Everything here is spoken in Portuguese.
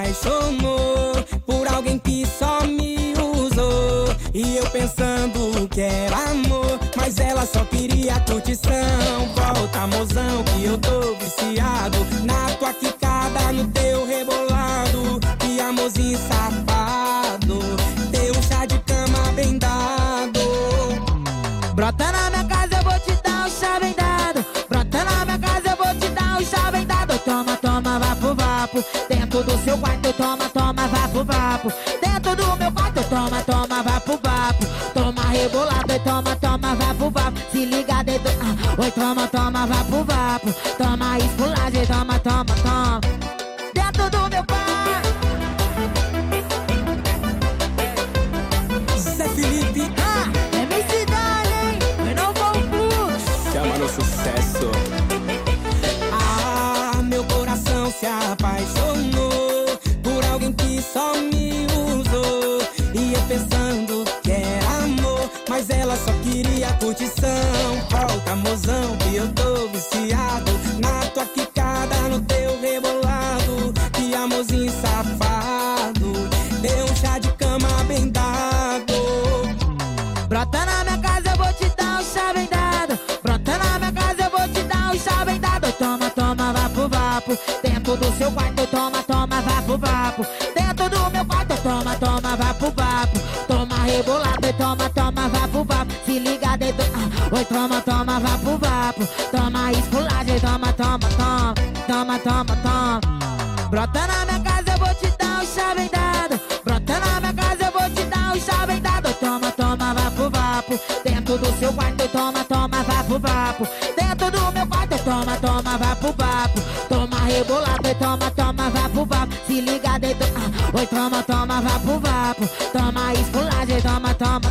apaixonou por alguém que só me usou. E eu pensando que era amor, mas ela só queria curtição. Volta, mozão, que eu tô viciado na tua quicada, no teu rebolado. Que amorzinho safado, teu chá de cama bem dado. Brota na minha casa, eu vou te dar um chá bem dado. Brota na minha casa, eu vou te dar um chá bem dado. Toma, toma, vapo, vapo. Dentro do seu quarto, toma, toma, vapo, vapo. Dentro do meu quarto, toma, toma, vapo, vapo. Toma rebolado, toma, toma, vapo, vapo. Se liga dentro, oi, toma, toma, vapo, vapo. Toma esculagem, toma, toma, toma. Dentro do meu quarto. Zé Felipe, MC Dali, renovou o fluxo. chama no sucesso. Meu coração se apaixonou por alguém que só me usou. E eu pensando que era amor, mas ela só queria curtição. Volta, mozão, que eu tô viciado na tua quicada, no teu rebolado. Que amorzinho safado, deu um chá de cama bem dado. Brota na minha casa, eu vou te dar um chá bem dado. Brota na minha casa, eu vou te dar um chá bem dado. Toma, toma, vapo, vapo. Dentro do seu quarto, toma, toma, vapo, vapo. Dentro do meu quarto, toma, toma, vapo, vapo. Toma rebolado, toma, toma, vapo, vapo. Se liga dentro, oi, toma, toma, vapo, vapo. Toma esculagem, toma, toma, toma. Toma, toma, toma. Brota na minha casa, eu vou te dar um chá bem dado. Brota na minha casa, eu vou te dar um chá bem dado. Toma, toma, vapo, vapo. Dentro do seu quarto, toma, toma, vapo, vapo. Dentro do meu quarto, toma, toma, vapo, vapo. Toma rebolado, toma, toma, vapo, vapo. Se liga dentro, oi, toma, toma, vapo, vapo. Toma esculagem, toma, toma,